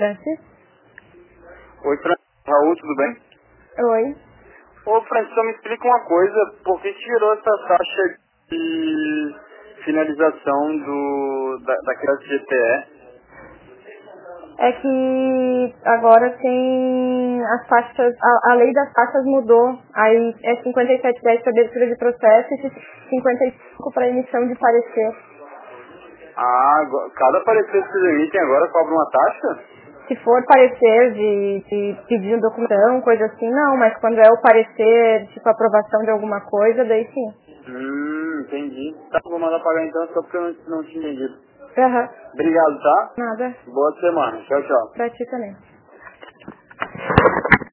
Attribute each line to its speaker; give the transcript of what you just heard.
Speaker 1: Francis.
Speaker 2: Oi, Raul, tudo bem?
Speaker 1: Oi.
Speaker 2: Ô, Francis, só me explica uma coisa. Por que tirou essa taxa de finalização daquela GPE?
Speaker 1: É que agora tem as taxas, a lei das taxas mudou. Aí é 57,10 para abertura de processo e 55 para emissão de parecer.
Speaker 2: Cada parecer que vocês emitem agora cobra uma taxa?
Speaker 1: Se for parecer de pedir documentação, coisa assim, não. Mas quando é o parecer, tipo aprovação de alguma coisa, daí sim.
Speaker 2: Entendi. Tá, vou mandar pagar então, só porque eu não tinha entendido.
Speaker 1: Aham.
Speaker 2: Obrigado, tá?
Speaker 1: Nada.
Speaker 2: Boa semana. Tchau, tchau.
Speaker 1: Pra ti também.